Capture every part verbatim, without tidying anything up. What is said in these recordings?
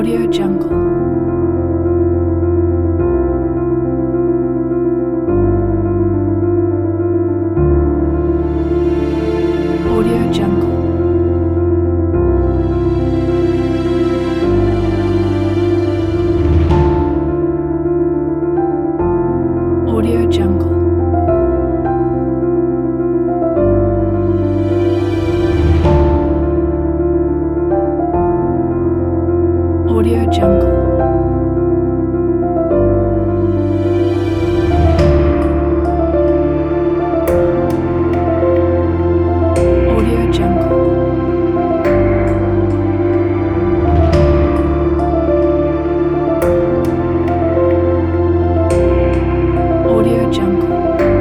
Audio Jungle. Audio Jungle. Audio Jungle. Audio Jungle. Audio Jungle. Audio Jungle.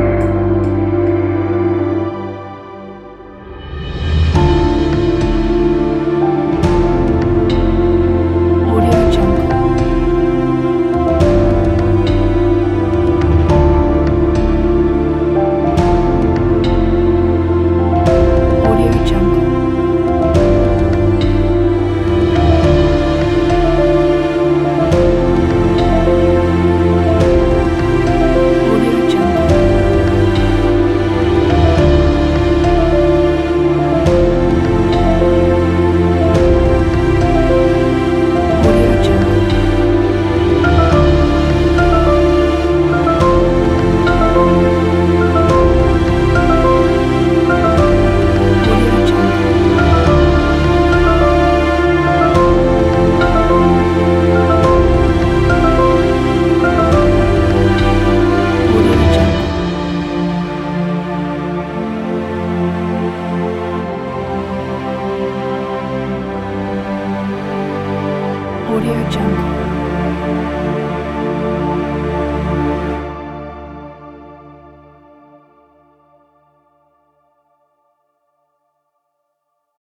Audio Jungle. Audio Jungle. Audio Jungle. Audio Jungle. Audio Jungle. Audio Jungle. Audio Jungle.